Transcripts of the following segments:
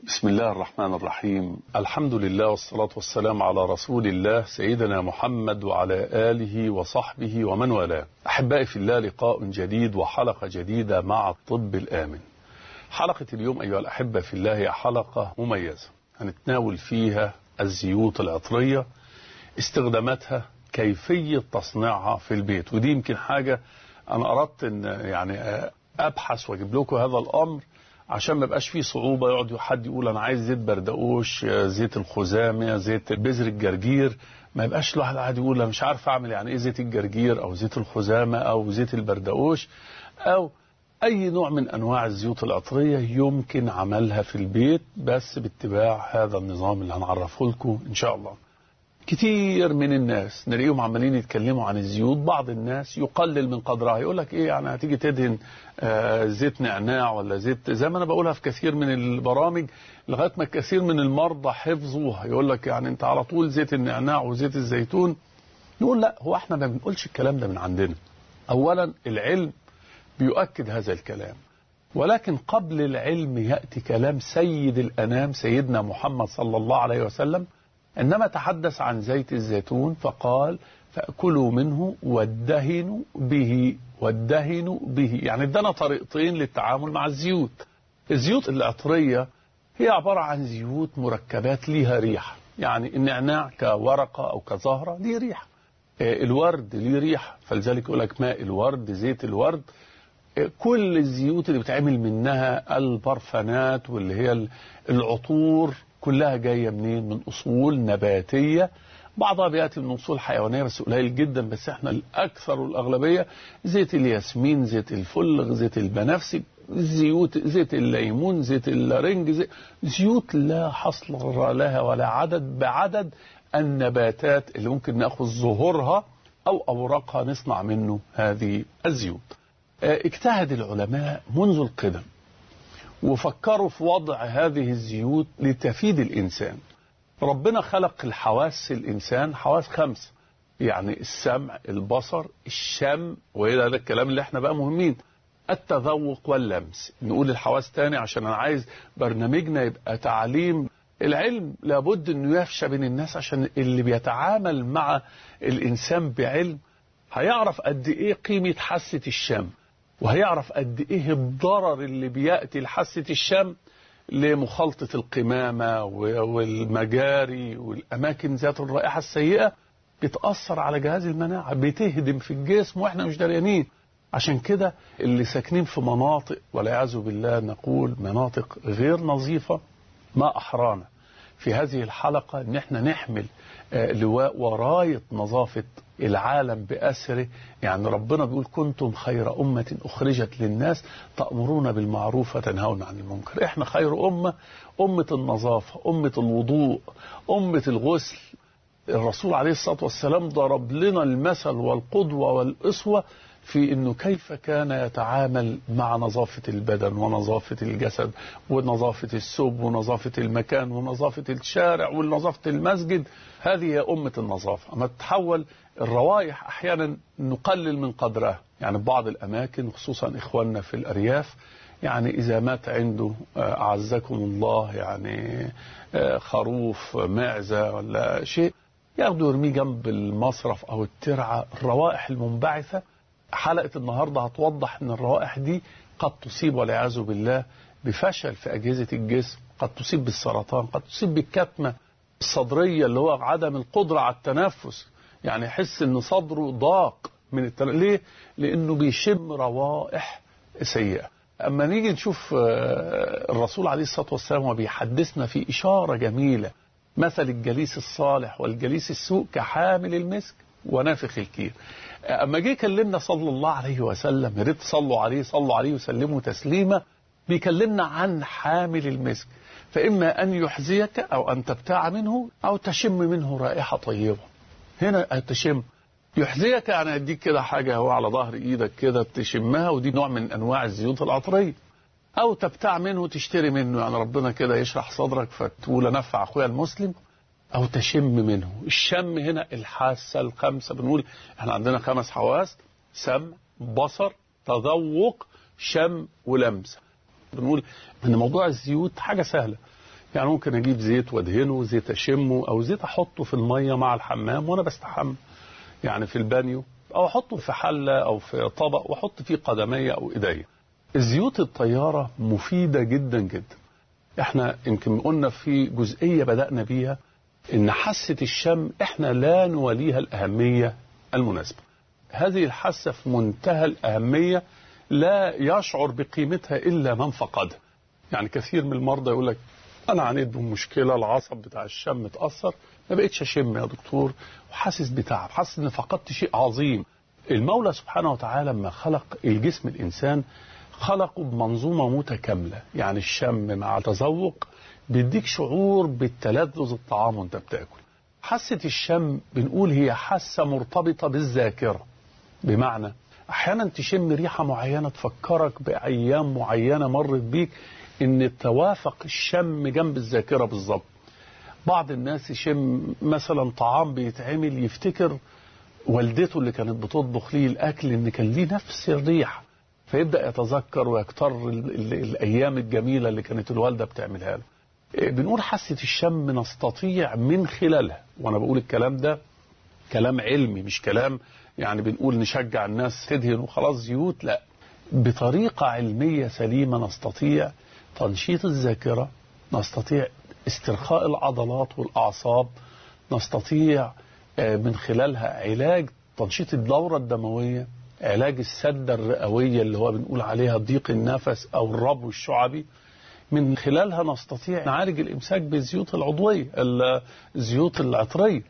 بسم الله الرحمن الرحيم. الحمد لله والصلاة والسلام على رسول الله سيدنا محمد وعلى آله وصحبه ومن والاه. أحبائي في الله، لقاء جديد وحلقة جديدة مع الطب الآمن. حلقة اليوم أيها الأحبة في الله هي حلقة مميزة، هنتناول فيها الزيوت العطرية، استخداماتها، كيفية تصنيعها في البيت. ودي يمكن حاجة أنا أردت أن أبحث وأجيب لكم هذا الأمر عشان ما يبقاش فيه صعوبة يقعد حد يقول أنا عايز زيت بردقوش، زيت الخزامة، زيت بذر الجرجير. ما يبقاش الواحد قاعد يقول أنا مش عارف أعمل يعني إيه زيت الجرجير أو زيت الخزامة أو زيت البردقوش أو أي نوع من أنواع الزيوت العطرية يمكن عملها في البيت، بس باتباع هذا النظام اللي هنعرفه لكم إن شاء الله. كتير من الناس نلاقيهم عمالين يتكلموا عن الزيوت. بعض الناس يقلل من قدرها، يقول لك ايه يعني هتيجي تدهن زيت نعناع ولا زيت، زي ما انا بقولها في كثير من البرامج، لغايه ما كثير من المرضى حفظوها. يقول لك يعني انت على طول زيت النعناع وزيت الزيتون. نقول لا، هو احنا ما بنقولش الكلام ده من عندنا. اولا العلم بيؤكد هذا الكلام، ولكن قبل العلم يأتي كلام سيد الأنام سيدنا محمد صلى الله عليه وسلم، إنما تحدث عن زيت الزيتون فقال فأكلوا منه وادهنوا به. وادهنوا به يعني ادانا طريقتين للتعامل مع الزيوت. الزيوت العطرية هي عبارة عن زيوت مركبات ليها ريحة، يعني النعناع كورقة أو كزهرة ليه ريحة، الورد ليه ريحة، فلذلك يقول لك ماء الورد، زيت الورد. كل الزيوت اللي بتعمل منها البرفانات واللي هي العطور كلها جاية منين؟ من أصول نباتية، بعضها بيأتي من أصول حيوانية بس قليل جدا، بس احنا الأكثر والأغلبية زيت الياسمين، زيت الفلغ، زيت البنفسج، زيت الليمون، زيت اللارنج، زيوت لا حصر لها ولا عدد بعدد النباتات اللي ممكن نأخذ ظهورها أو أوراقها نصنع منه هذه الزيوت. اجتهد العلماء منذ القدم وفكروا في وضع هذه الزيوت لتفيد الإنسان. ربنا خلق الحواس الإنسان حواس 5، يعني السمع، البصر، الشم، وإلى هذا الكلام اللي احنا بقى مهمين، التذوق واللمس. نقول الحواس تاني عشان أنا عايز برنامجنا يبقى تعليم. العلم لابد أنه يفشى بين الناس، عشان اللي بيتعامل مع الإنسان بعلم هيعرف قد إيه قيمة حاسة الشم، وهيعرف قد إيه الضرر اللي بيأتي لحاسة الشم لمخالطة القمامة والمجاري والأماكن ذات الرائحة السيئة، بتأثر على جهاز المناعة، بتهدم في الجسم وإحنا مش دريانين. عشان كده اللي ساكنين في مناطق والعياذ بالله نقول مناطق غير نظيفة، ما أحرانا في هذه الحلقة ان احنا نحمل لواء وراية نظافة العالم بأسره. يعني ربنا بيقول كنتم خير أمة أخرجت للناس تأمرون بالمعروف وتنهون عن المنكر. احنا خير أمة، أمة النظافة، أمة الوضوء، أمة الغسل. الرسول عليه الصلاة والسلام ضرب لنا المثل والقدوة والأسوة في أنه كيف كان يتعامل مع نظافة البدن ونظافة الجسد ونظافة الثوب ونظافة المكان ونظافة الشارع ونظافة المسجد. هذه هي أمة النظافة. أما تتحول الروائح أحيانا نقلل من قدرها، يعني بعض الأماكن خصوصا إخواننا في الأرياف، يعني إذا مات عنده أعزكم الله يعني خروف، معزة ولا شيء، ياخدوا يرميه جنب المصرف أو الترعة. الروائح المنبعثة، حلقة النهاردة هتوضح أن الروائح دي قد تصيب والعياذ بالله بفشل في أجهزة الجسم، قد تصيب بالسرطان، قد تصيب بالكتمة الصدرية اللي هو عدم القدرة على التنفس، يعني يحس أن صدره ضاق من ليه؟ لأنه بيشم روائح سيئة. أما نيجي نشوف الرسول عليه الصلاة والسلام وبيحدثنا في إشارة جميلة، مثل الجليس الصالح والجليس السوء كحامل المسك ونافخ الكير. أما جه كلمنا صلى الله عليه وسلم، يا ريت صلوا عليه وسلموا تسليما، بيكلمنا عن حامل المسك، فإما أن يحزيك أو أن تبتاع منه أو تشم منه رائحة طيبة. هنا تشم، يحزيك يعني يديك كده حاجة هو على ظهر إيدك كده تشمها، ودي نوع من أنواع الزيوت العطرية. أو تبتاع منه، تشتري منه، يعني ربنا كده يشرح صدرك فتقول نفع أخويا المسلم. أو تشم منه. الشم هنا الحاسة 5، بنقول احنا عندنا 5 حواس: سمع، بصر، تذوق، شم، ولمس. بنقول ان موضوع الزيوت حاجة سهلة، يعني ممكن اجيب زيت وادهنه، زيت اشمه، او زيت احطه في المية مع الحمام وانا بستحمى يعني في البانيو، او احطه في حلة او في طبق واحط فيه قدمي او ايديا. الزيوت الطيارة مفيدة جدا جدا. احنا يمكن قلنا في جزئية بدأنا بيها ان حاسة الشم احنا لا نوليها الاهمية المناسبة. هذه الحاسة في منتهى الاهمية، لا يشعر بقيمتها الا من فقدها. يعني كثير من المرضى يقول لك انا عانيت بمشكلة، العصب بتاع الشم اتأثر، ما بقتش اشم يا دكتور، وحاسس بتعب، حاسس ان فقدت شيء عظيم. المولى سبحانه وتعالى لما خلق الجسم الانسان خلقه بمنظومة متكاملة. يعني الشم مع تذوق بيديك شعور بالتلذذ الطعام وانت بتاكل. حاسة الشم بنقول هي حاسة مرتبطة بالذاكرة، بمعنى احيانا تشم ريحة معينة تفكرك بايام معينة مرت بيك، ان توافق الشم جنب الذاكرة بالظبط. بعض الناس يشم مثلا طعام بيتعمل يفتكر والدته اللي كانت بتطبخ ليه الاكل ان كان ليه نفس الريحة، فيبدأ يتذكر ويكتر الأيام الجميلة اللي كانت الوالدة بتعملها له. بنقول حاسة الشم نستطيع من خلالها، وأنا بقول الكلام ده كلام علمي مش كلام يعني بنقول نشجع الناس تدهن وخلاص زيوت، لا، بطريقة علمية سليمة نستطيع تنشيط الذاكرة، نستطيع استرخاء العضلات والأعصاب، نستطيع من خلالها علاج تنشيط الدورة الدموية، علاج السدة الرئوية اللي هو بنقول عليها ضيق النفس أو الربو الشعبي. من خلالها نستطيع نعالج الإمساك بالزيوت العضوية، الزيوت العطرية.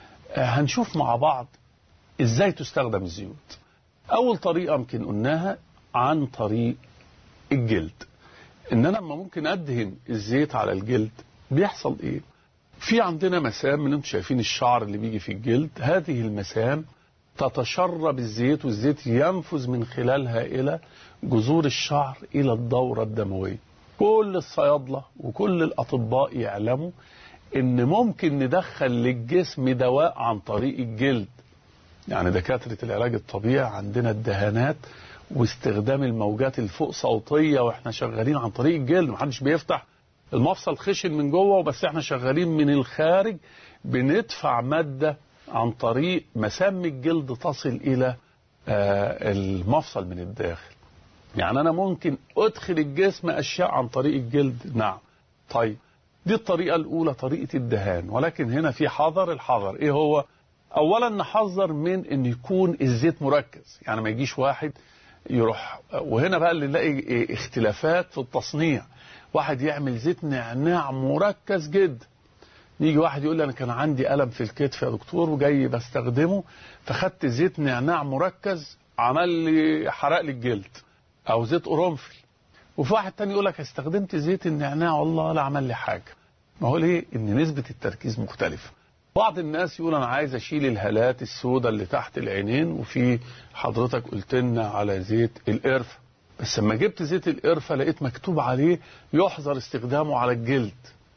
هنشوف مع بعض إزاي تستخدم الزيوت. أول طريقة يمكن قلناها عن طريق الجلد، إن أنا لما ممكن أدهن الزيت على الجلد بيحصل إيه؟ في عندنا مسام من انتم شايفين الشعر اللي بيجي في الجلد، هذه المسام تتشرب الزيت والزيت ينفذ من خلالها إلى جذور الشعر إلى الدورة الدموية. كل الصيادلة وكل الأطباء يعلموا إن ممكن ندخل للجسم دواء عن طريق الجلد. يعني دكاترة العلاج الطبيعي عندنا الدهانات واستخدام الموجات الفوق صوتية وإحنا شغالين عن طريق الجلد، محدش بيفتح المفصل خشن من جوه وبس، إحنا شغالين من الخارج بندفع مادة عن طريق مسام الجلد تصل إلى المفصل من الداخل. يعني أنا ممكن أدخل الجسم أشياء عن طريق الجلد، نعم. طيب دي الطريقة الأولى، طريقة الدهان، ولكن هنا في حذر. الحذر إيه هو؟ أولا نحذر من أن يكون الزيت مركز، يعني ما يجيش واحد يروح، وهنا بقى اللي نلاقي اختلافات في التصنيع، واحد يعمل زيت نعناع مركز جدا، يجي واحد يقول لي أنا كان عندي ألم في الكتف يا دكتور وجاي بستخدمه فخدت زيت نعناع مركز عمل لي حرق لي الجلد، أو زيت قرنفل. وفي واحد تاني يقول لك استخدمت زيت النعناع والله لا عمل لي حاجة. ما هو ليه؟ إن نسبة التركيز مختلفة. بعض الناس يقول أنا عايز أشيل الهالات السوداء اللي تحت العينين، وفي حضرتك قلت لنا على زيت القرفة، بس لما جبت زيت القرفة لقيت مكتوب عليه يحظر استخدامه على الجلد،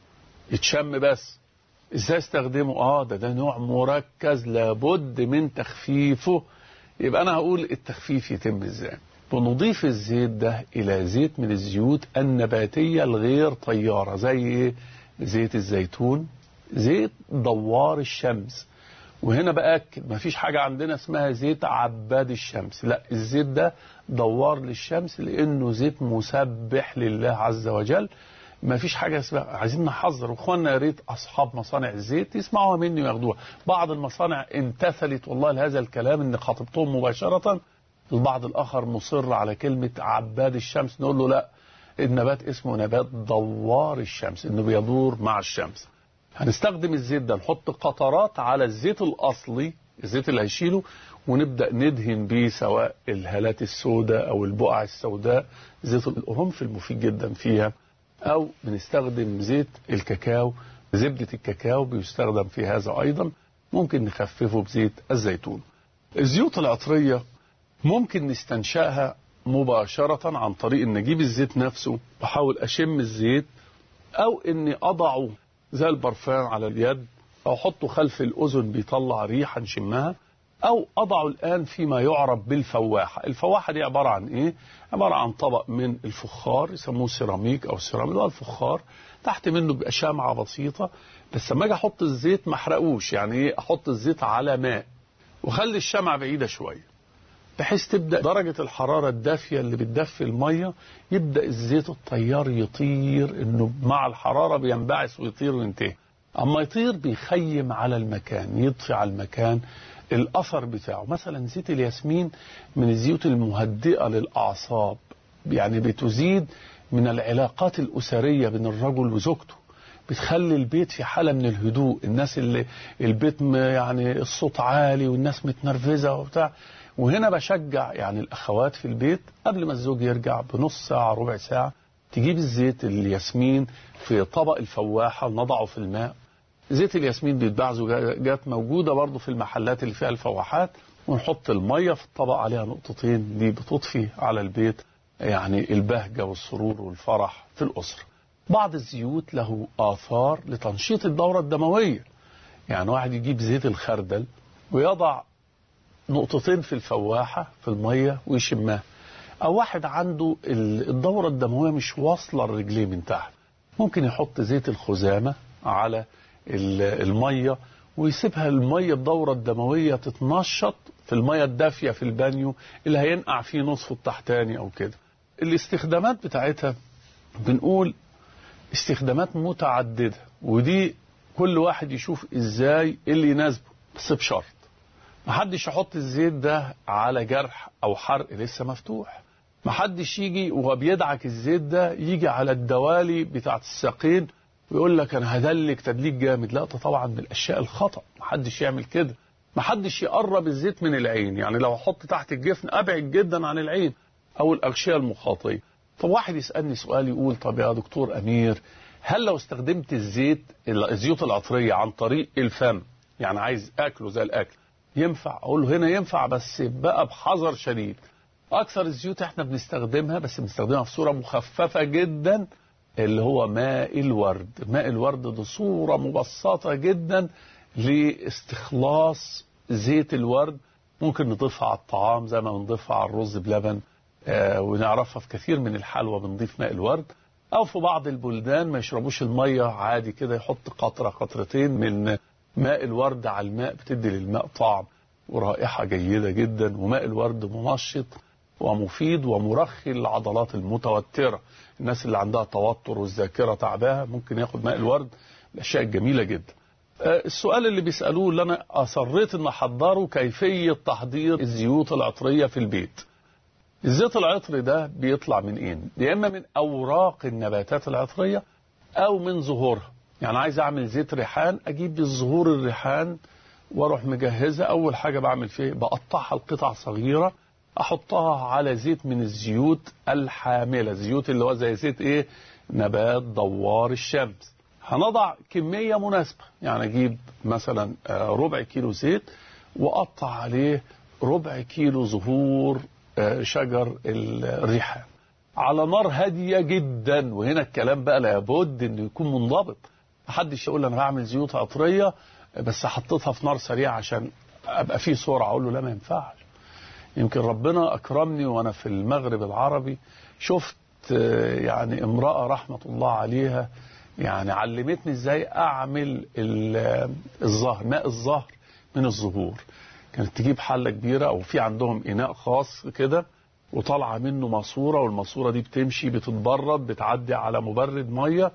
يتشم بس. ازاي استخدمه؟ ده نوع مركز لابد من تخفيفه. يبقى انا هقول التخفيف يتم ازاي. بنضيف الزيت ده الى زيت من الزيوت النباتية الغير طيارة، زي زيت الزيتون، زيت دوار الشمس. وهنا بأكد مفيش حاجة عندنا اسمها زيت عباد الشمس، لا، الزيت ده دوار للشمس لانه زيت مسبح لله عز وجل. ما فيش حاجة اسمها، عايزين نحذر. واخواننا يا ريت اصحاب مصانع الزيت يسمعوها مني وياخدوها. بعض المصانع امتثلت والله لهذا الكلام ان خاطبتهم مباشرة، البعض الاخر مصر على كلمة عباد الشمس، نقول له لا، النبات اسمه نبات دوار الشمس، انه بيدور مع الشمس. هنستخدم الزيت ده نحط قطرات على الزيت الاصلي، الزيت اللي هيشيله، ونبدأ ندهن بيه سواء الهالات السوداء او البقع السوداء. زيت القرنفل مفيد جدا فيها، أو بنستخدم زيت الكاكاو، زبدة الكاكاو بيستخدم في هذا أيضا. ممكن نخففه بزيت الزيتون. الزيوت العطرية ممكن نستنشأها مباشرة عن طريق أن نجيب الزيت نفسه بحاول أشم الزيت، أو أني أضعه زي البرفان على اليد، أو أحطه خلف الأذن بيطلع ريحة نشمها، أو أضعه الآن فيما يعرف بالفواحة. الفواحة دي عبارة عن إيه؟ عبارة عن طبق من الفخار يسموه سيراميك أو سيراميك، ده الفخار تحت منه بيبقى شمعة بسيطة، بس لما أجي أحط الزيت ما أحرقوش. يعني إيه؟ أحط الزيت على ماء وخلي الشمعة بعيدة شوية، بحيث تبدأ درجة الحرارة الدافية اللي بتدفي المية يبدأ الزيت الطيار يطير، إنه مع الحرارة بينبعث ويطير وينتهي. أما يطير بيخيم على المكان، يضفي على المكان الأثر بتاعه. مثلا زيت الياسمين من الزيوت المهدئة للأعصاب، يعني بتزيد من العلاقات الأسرية بين الرجل وزوجته، بتخلي البيت في حالة من الهدوء. الناس اللي البيت يعني الصوت عالي والناس متنرفزة وبتاع، وهنا بشجع يعني الأخوات في البيت قبل ما الزوج يرجع بنص ساعة ربع ساعة تجيب الزيت الياسمين في طبق الفواحة ونضعه في الماء. زيت الياسمين بيتباع زجاجات موجودة برضو في المحلات اللي فيها الفواحات، ونحط المية في الطبق عليها نقطتين، دي بتضفي على البيت يعني البهجة والسرور والفرح في الأسرة. بعض الزيوت له آثار لتنشيط الدورة الدموية، يعني واحد يجيب زيت الخردل ويضع نقطتين في الفواحة في المية ويشمها، أو واحد عنده الدورة الدموية مش واصلة الرجليه من تحت، ممكن يحط زيت الخزامة على المية ويسيبها المية الدورة الدموية تتنشط في المية الدافية في البانيو اللي هينقع فيه نصفه التحتاني أو كده. الاستخدامات بتاعتها بنقول استخدامات متعددة، ودي كل واحد يشوف ازاي اللي يناسبه، بس بشرط محدش يحط الزيت ده على جرح او حرق لسه مفتوح. محدش يجي وهو بيدعك الزيت ده يجي على الدوالي بتاعت الساقين ويقول لك انا هدلك تدليك جامد. لا، ده طبعا من الاشياء الخطأ، محدش يعمل كده. محدش يقرب الزيت من العين، يعني لو احط تحت الجفن ابعد جدا عن العين او الاغشية المخاطية. فواحد يسألني سؤال يقول طب يا دكتور أمير، هل لو استخدمت الزيوت العطرية عن طريق الفم، يعني عايز أكله زي الأكل، ينفع؟ أقول له هنا ينفع، بس بقى بحذر شديد. أكثر الزيوت احنا بنستخدمها، بس بنستخدمها في صورة مخففة جدا، اللي هو ماء الورد. ماء الورد ده صورة مبسطة جدا لاستخلاص زيت الورد، ممكن نضيفها على الطعام زي ما بنضيفها على الرز بلبن، ونعرفها في كثير من الحلوى بنضيف ماء الورد. أو في بعض البلدان ما يشربوش المية عادي كده، يحط قطرة قطرتين من ماء الورد على الماء، بتدي للماء طعم ورائحة جيدة جدا. وماء الورد منشط ومفيد ومرخي للعضلات المتوترة. الناس اللي عندها توتر والذاكرة تعباها ممكن ياخد ماء الورد، الأشياء الجميلة جدا. السؤال اللي بيسألوه اللي أنا أصريت أن أحضره، كيفية تحضير الزيوت العطرية في البيت. الزيت العطري ده بيطلع من ايه؟ يا اما من اوراق النباتات العطريه او من زهورها. يعني عايز اعمل زيت ريحان، اجيب الزهور الريحان واروح مجهزها. اول حاجه بعمل فيه بقطعها لقطع صغيره، احطها على زيت من الزيوت الحامله، الزيوت اللي هو زي زيت ايه؟ نبات دوار الشمس. هنضع كميه مناسبه، يعني اجيب مثلا ربع كيلو زيت واقطع عليه ربع كيلو زهور شجر الريحان على نار هادية جدا. وهنا الكلام بقى لابد انه يكون منضبط. محدش يقول انا بعمل زيوت عطرية بس حطيتها في نار سريعة عشان ابقى فيه سرعة، اقول له لا، ما ينفعش. يمكن ربنا اكرمني وانا في المغرب العربي، شفت يعني امرأة رحمة الله عليها، يعني علمتني ازاي اعمل الزهر، ماء الزهر من الزهور. كانت تجيب حلة كبيرة أو في عندهم إناء خاص كده، وطالعة منه ماسورة، والماسورة دي بتمشي بتتبرد، بتعدي على مبرد مية،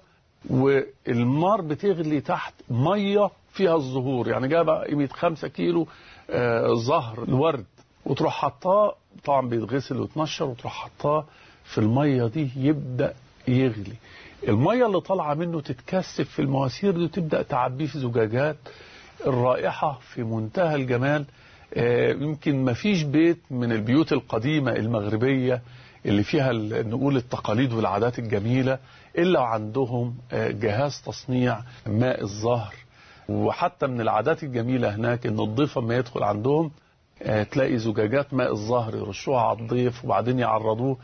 والنار بتغلي تحت مية فيها الزهور. يعني جايبة قيمة 5 كيلو زهر الورد، وتروح حطاه، طبعا بيتغسل ويتنشر، وتروح حطاه في المية دي يبدأ يغلي. المية اللي طالعة منه تتكثف في المواسير دي وتبدأ تعبيه في زجاجات. الرائحة في منتهى الجمال. يمكن ما فيش بيت من البيوت القديمة المغربية اللي فيها نقول التقاليد والعادات الجميلة إلا عندهم جهاز تصنيع ماء الزهر. وحتى من العادات الجميلة هناك إن الضيف لما يدخل عندهم تلاقي زجاجات ماء الزهر يرشوها على الضيف، وبعدين يعرضوه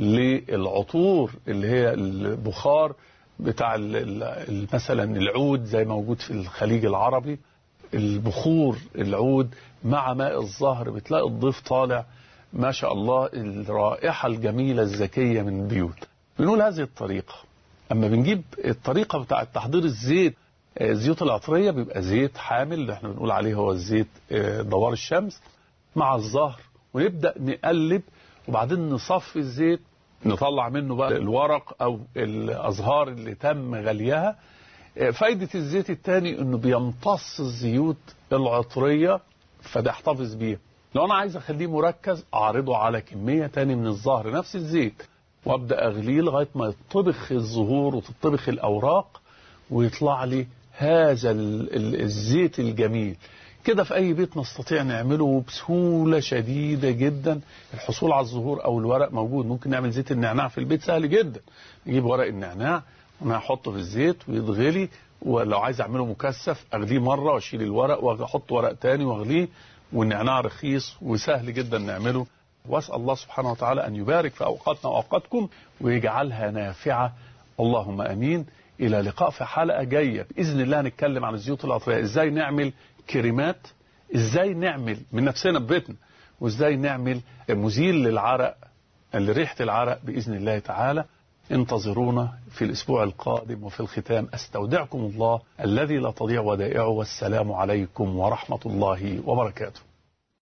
للعطور اللي هي البخار بتاع مثلا العود زي موجود في الخليج العربي. البخور العود مع ماء الزهر، بتلاقي الضيف طالع ما شاء الله الرائحة الجميلة الزكية من البيوت. بنقول هذه الطريقة. أما بنجيب الطريقة بتاعة تحضير الزيت، الزيوت العطرية بيبقى زيت حامل اللي احنا بنقول عليه هو الزيت دوار الشمس مع الزهر، ونبدأ نقلب وبعدين نصفي الزيت، نطلع منه بقى الورق أو الأزهار اللي تم غليها. فايدة الزيت التاني انه بيمتص الزيوت العطرية فده احتفظ بيه. لو انا عايز اخليه مركز اعرضه على كمية تاني من الزهر نفس الزيت وابدأ اغليه لغاية ما يطبخ الزهور وتطبخ الاوراق ويطلع لي هذا الزيت الجميل. كده في اي بيت نستطيع نعمله بسهولة شديدة جدا. الحصول على الزهور او الورق موجود، ممكن نعمل زيت النعناع في البيت سهل جدا. نجيب ورق النعناع انا هحطه في الزيت ويتغلي، ولو عايز اعمله مكثف اغليه مره واشيل الورق واحط ورق تاني واغليه، والنعناع رخيص وسهل جدا نعمله. واسال الله سبحانه وتعالى ان يبارك في اوقاتنا واوقاتكم ويجعلها نافعه، اللهم امين. الى لقاء في حلقه جايه باذن الله. نتكلم عن الزيوت العطريه، ازاي نعمل كريمات، ازاي نعمل من نفسنا ببيتنا، وازاي نعمل مزيل للعرق لريحه العرق باذن الله تعالى. انتظرونا في الأسبوع القادم. وفي الختام أستودعكم الله الذي لا تضيع ودائعه، والسلام عليكم ورحمة الله وبركاته.